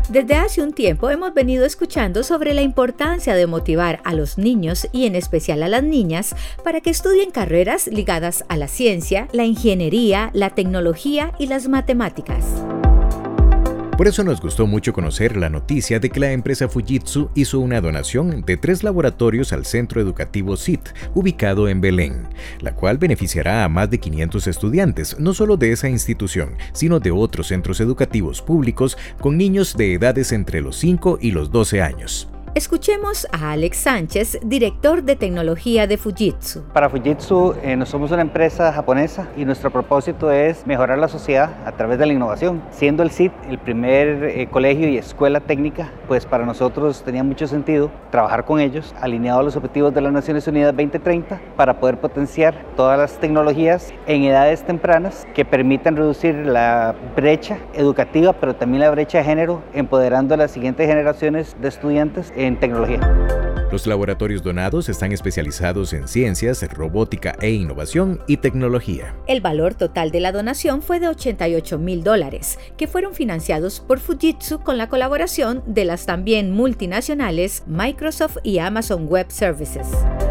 Desde hace un tiempo hemos venido escuchando sobre la importancia de motivar a los niños y en especial a las niñas para que estudien carreras ligadas a la ciencia, la ingeniería, la tecnología y las matemáticas. Por eso nos gustó mucho conocer la noticia de que la empresa Fujitsu hizo una donación de 3 laboratorios al Centro Educativo SIT, ubicado en Belén, la cual beneficiará a más de 500 estudiantes, no solo de esa institución, sino de otros centros educativos públicos con niños de edades entre los 5 y los 12 años. Escuchemos a Alex Sánchez, director de tecnología de Fujitsu. Para Fujitsu, somos una empresa japonesa y nuestro propósito es mejorar la sociedad a través de la innovación. Siendo el SIT el primer colegio y escuela técnica, pues para nosotros tenía mucho sentido trabajar con ellos, alineado a los objetivos de las Naciones Unidas 2030, para poder potenciar todas las tecnologías en edades tempranas que permitan reducir la brecha educativa, pero también la brecha de género, empoderando a las siguientes generaciones de estudiantes en tecnología. Los laboratorios donados están especializados en ciencias, robótica e innovación y tecnología. El valor total de la donación fue de $88,000, que fueron financiados por Fujitsu con la colaboración de las también multinacionales Microsoft y Amazon Web Services.